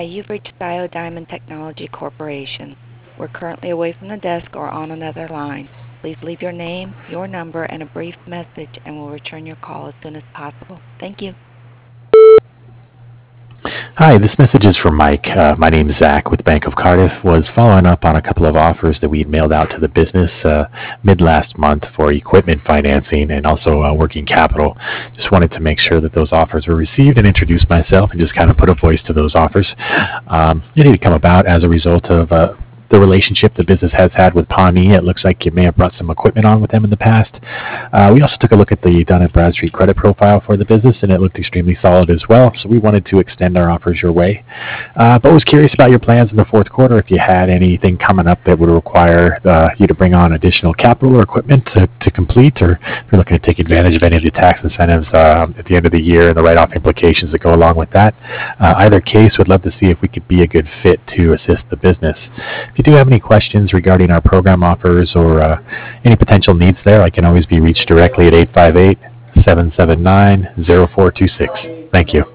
you've reached Dio Diamond Technology Corporation. We're currently away from the desk or on another line. Please leave your name, your number, and a brief message, and we'll return your call as soon as possible. Thank you. Hi, this message is from Mike. My name is Zach with Bank of Cardiff. Was following up on a couple of offers that we had mailed out to the business mid last month for equipment financing and also working capital. Just wanted to make sure that those offers were received and introduce myself and just kind of put a voice to those offers. It had come about as a result of the relationship the business has had with Pawnee. It looks like you may have brought some equipment on with them in the past. We also took a look at the Dun & Bradstreet credit profile for the business, and it looked extremely solid as well. So we wanted to extend our offers your way. But was curious about your plans in the fourth quarter, if you had anything coming up that would require you to bring on additional capital or equipment to complete, or if you're looking to take advantage of any of the tax incentives at the end of the year and the write-off implications that go along with that. Either case, would love to see if we could be a good fit to assist the business. If you do have any questions regarding our program offers or any potential needs there, I can always be reached directly at 858-779-0426. Thank you.